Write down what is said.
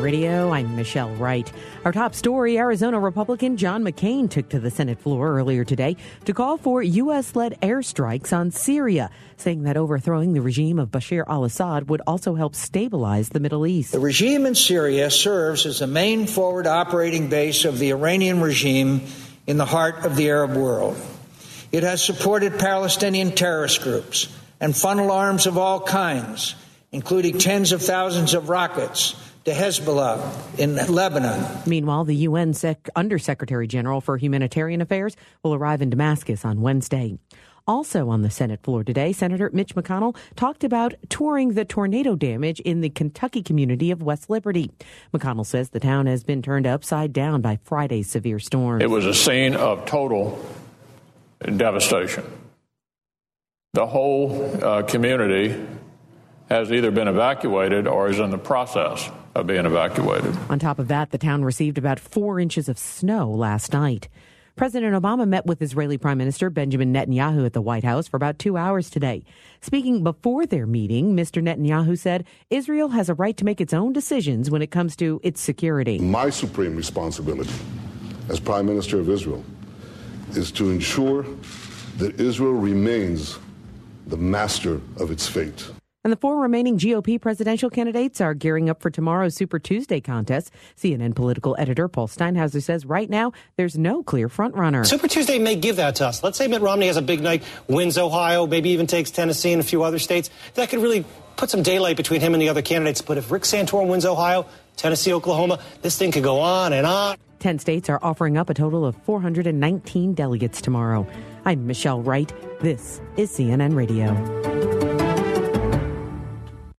Radio, I'm Michelle Wright. Our top story, Arizona Republican John McCain took to the Senate floor earlier today to call for U.S.-led airstrikes on Syria, saying that overthrowing the regime of Bashar al-Assad would also help stabilize the Middle East. The regime in Syria serves as the main forward operating base of the Iranian regime in the heart of the Arab world. It has supported Palestinian terrorist groups and funneled arms of all kinds, including tens of thousands of rockets to Hezbollah in Lebanon. Meanwhile, the UN Undersecretary General for Humanitarian Affairs will arrive in Damascus on Wednesday. Also on the Senate floor today, Senator Mitch McConnell talked about touring the tornado damage in the Kentucky community of West Liberty. McConnell says the town has been turned upside down by Friday's severe storms. It was a scene of total devastation. The whole community has either been evacuated or is in the process of being evacuated. On top of that, the town received about 4 inches of snow last night. President Obama met with Israeli Prime Minister Benjamin Netanyahu at the White House for about 2 hours today. Speaking before their meeting, Mr. Netanyahu said Israel has a right to make its own decisions when it comes to its security. My supreme responsibility as Prime Minister of Israel is to ensure that Israel remains the master of its fate. And the 4 remaining GOP presidential candidates are gearing up for tomorrow's Super Tuesday contest. CNN political editor Paul Steinhauser says right now there's no clear frontrunner. Super Tuesday may give that to us. Let's say Mitt Romney has a big night, wins Ohio, maybe even takes Tennessee and a few other states. That could really put some daylight between him and the other candidates. But if Rick Santorum wins Ohio, Tennessee, Oklahoma, this thing could go on and on. 10 states are offering up a total of 419 delegates tomorrow. I'm Michelle Wright. This is CNN Radio.